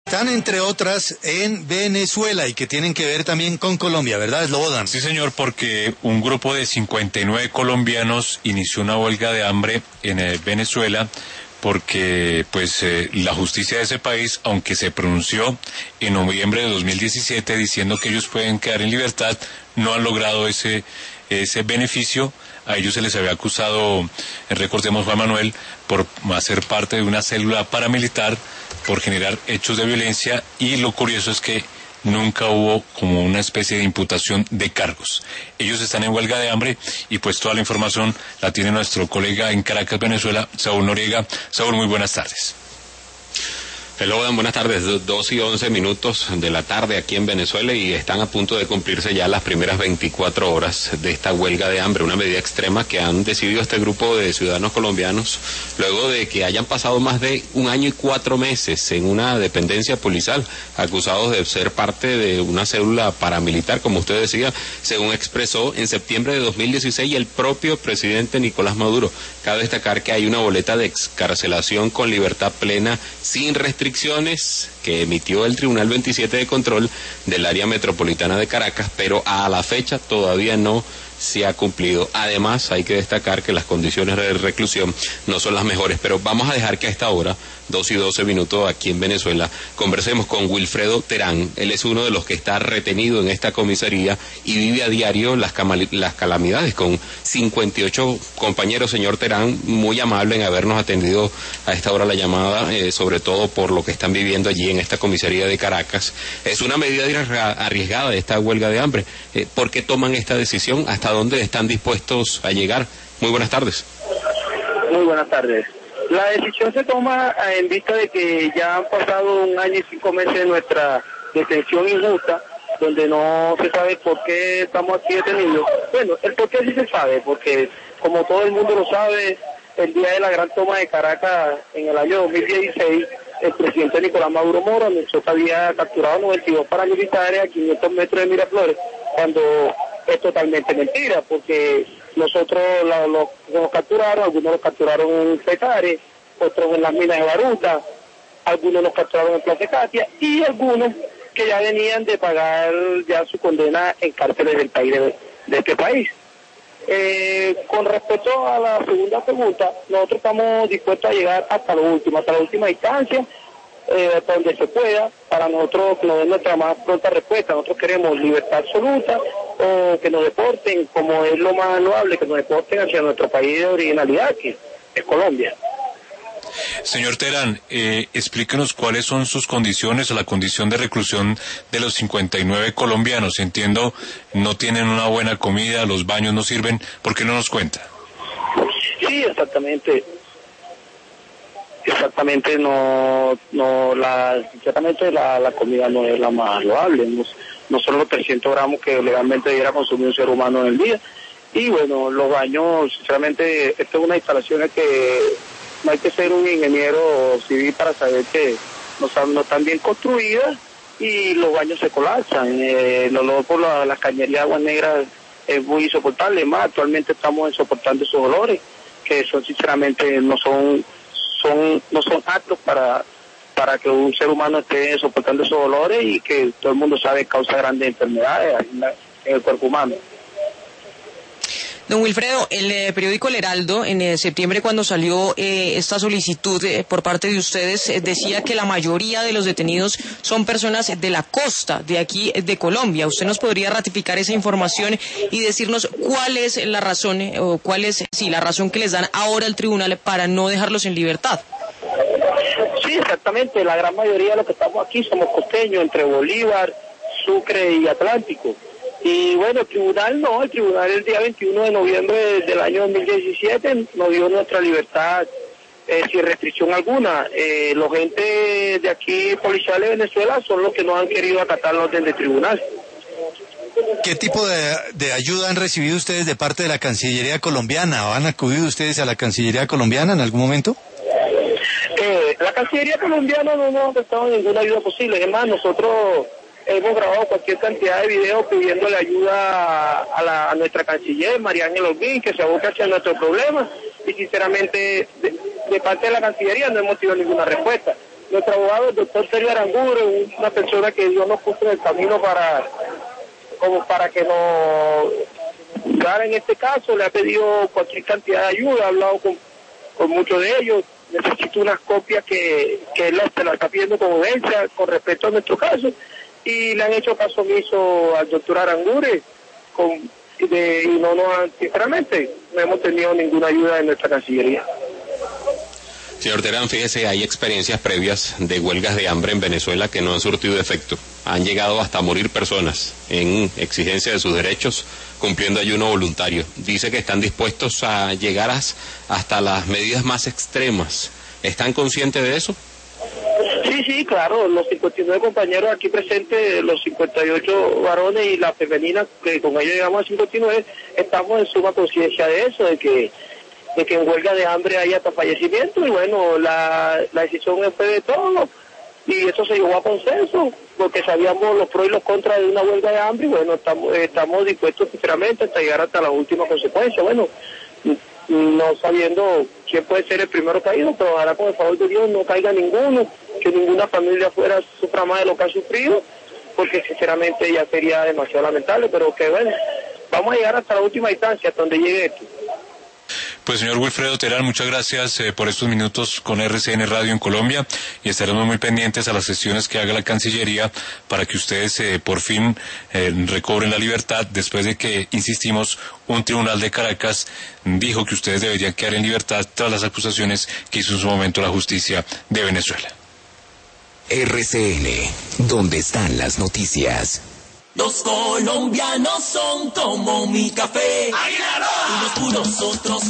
Están entre otras en Venezuela y que tienen que ver también con Colombia, ¿verdad, Slobodan? Sí, señor, porque un grupo de 59 colombianos inició una huelga de hambre en Venezuela porque la justicia de ese país, aunque se pronunció en noviembre de 2017 diciendo que ellos pueden quedar en libertad, no han logrado ese beneficio. A ellos se les había acusado, recordemos Juan Manuel, por hacer parte de una célula paramilitar, por generar hechos de violencia, y lo curioso es que nunca hubo como una especie de imputación de cargos. Ellos están en huelga de hambre y pues toda la información la tiene nuestro colega en Caracas, Venezuela, Saúl Noriega. Saúl, muy buenas tardes. Hello, buenas tardes, 2:11 de la tarde aquí en Venezuela, y están a punto de cumplirse ya las primeras 24 horas de esta huelga de hambre, una medida extrema que han decidido este grupo de ciudadanos colombianos luego de que hayan pasado más de 1 año y 4 meses en una dependencia policial, acusados de ser parte de una célula paramilitar, como usted decía, según expresó en septiembre de 2016 el propio presidente Nicolás Maduro. Cabe destacar que hay una boleta de excarcelación con libertad plena sin restricciones que emitió el Tribunal 27 de Control del Área Metropolitana de Caracas, pero a la fecha todavía no se ha cumplido. Además, hay que destacar que las condiciones de reclusión no son las mejores, pero vamos a dejar que a esta hora, 2:12 aquí en Venezuela, conversemos con Wilfredo Terán. Él es uno de los que está retenido en esta comisaría y vive a diario las calamidades con 58 compañeros. Señor Terán, muy amable en habernos atendido a esta hora la llamada, sobre todo por lo que están viviendo allí en esta comisaría de Caracas. Es una medida arriesgada esta huelga de hambre. ¿Por qué toman esta decisión? ¿Hasta dónde están dispuestos a llegar? Muy buenas tardes. Muy buenas tardes. La decisión se toma en vista de que ya han pasado 1 año y 5 meses de nuestra detención injusta, donde no se sabe por qué estamos aquí detenidos. Bueno, el por qué sí se sabe, porque como todo el mundo lo sabe, el día de la gran toma de Caracas en el año 2016, el presidente Nicolás Maduro Moro anunció que había capturado 92 paramilitares a 500 metros de Miraflores, cuando es totalmente mentira, porque nosotros los capturaron, algunos los capturaron en Petare, otros en las minas de Baruta, algunos los capturaron en Plaza Katia, y algunos que ya venían de pagar ya su condena en cárceles del país, de este país. Con respecto a la segunda pregunta, nosotros estamos dispuestos a llegar hasta la última instancia, hasta donde se pueda, para nosotros que nos den nuestra más pronta respuesta. Nosotros queremos libertad absoluta, o que nos deporten, como es lo más loable, que nos deporten hacia nuestro país de originalidad, que es Colombia. Señor Terán, explíquenos cuáles son sus condiciones o la condición de reclusión de los 59 colombianos. Entiendo, no tienen una buena comida, los baños no sirven. ¿Por qué no nos cuenta? Sí, exactamente. Sinceramente la comida no es la más loable, no son los 300 gramos que legalmente debiera consumir un ser humano en el día. Y bueno, los baños, sinceramente, esta es una instalación que no hay que ser un ingeniero civil para saber que no están bien construidas, y los baños se colapsan. El olor por las cañerías de aguas negras es muy insoportable. Más, actualmente estamos soportando esos olores que son, sinceramente, no son aptos para que un ser humano esté soportando esos dolores, y que todo el mundo sabe causa grandes enfermedades en el cuerpo humano. Don Wilfredo, el periódico El Heraldo, en septiembre, cuando salió esta solicitud por parte de ustedes, decía que la mayoría de los detenidos son personas de la costa, de aquí, de Colombia. ¿Usted nos podría ratificar esa información y decirnos cuál es la razón, la razón que les dan ahora al tribunal para no dejarlos en libertad? Sí, exactamente. La gran mayoría de los que estamos aquí somos costeños, entre Bolívar, Sucre y Atlántico. Y bueno, el tribunal el día 21 de noviembre del año 2017 nos dio nuestra libertad sin restricción alguna. Los agentes de aquí, policiales de Venezuela, son los que no han querido acatar la orden del tribunal. ¿Qué tipo de ayuda han recibido ustedes de parte de la Cancillería colombiana? ¿O han acudido ustedes a la Cancillería colombiana en algún momento? La Cancillería colombiana no nos ha prestado ninguna ayuda posible. Es más, nosotros hemos grabado cualquier cantidad de videos pidiéndole ayuda a nuestra canciller, María Ángela Holguín, que se aboque hacia nuestros problemas, y sinceramente de parte de la Cancillería no hemos tenido ninguna respuesta. nuestro abogado, el doctor Sergio Aranguren, una persona que Dios nos puso en el camino para que nos ayudara en este caso. Le ha pedido cualquier cantidad de ayuda, ha hablado con muchos de ellos. Necesito unas copias que él se las está pidiendo con urgencia con respecto a nuestro caso, y le han hecho caso omiso al doctor Aranguren y no nos han, sinceramente, no hemos tenido ninguna ayuda de nuestra Cancillería. Señor Terán, fíjese, hay experiencias previas de huelgas de hambre en Venezuela que no han surtido efecto. Han llegado hasta a morir personas en exigencia de sus derechos, cumpliendo ayuno voluntario. Dice que están dispuestos a llegar hasta las medidas más extremas. ¿Están conscientes de eso? Sí, claro, los 59 compañeros aquí presentes, los 58 varones y la femenina, que con ellos llegamos a 59, estamos en suma conciencia de eso, de que en huelga de hambre hay hasta fallecimiento, y bueno, la decisión fue de todos, y eso se llegó a consenso, porque sabíamos los pros y los contras de una huelga de hambre, y bueno, estamos dispuestos sinceramente hasta llegar hasta la última consecuencia. Bueno, no sabiendo quién puede ser el primero caído, pero ojalá con el favor de Dios no caiga ninguno, que ninguna familia afuera sufra más de lo que ha sufrido, porque sinceramente ya sería demasiado lamentable, pero que bueno, vamos a llegar hasta la última instancia, hasta donde llegue esto. Pues señor Wilfredo Terán, muchas gracias por estos minutos con RCN Radio en Colombia, y estaremos muy pendientes a las gestiones que haga la Cancillería para que ustedes por fin recobren la libertad, después de que, insistimos, un tribunal de Caracas dijo que ustedes deberían quedar en libertad tras las acusaciones que hizo en su momento la justicia de Venezuela. RCN, donde están las noticias. Los colombianos son como mi café, unos puros, otros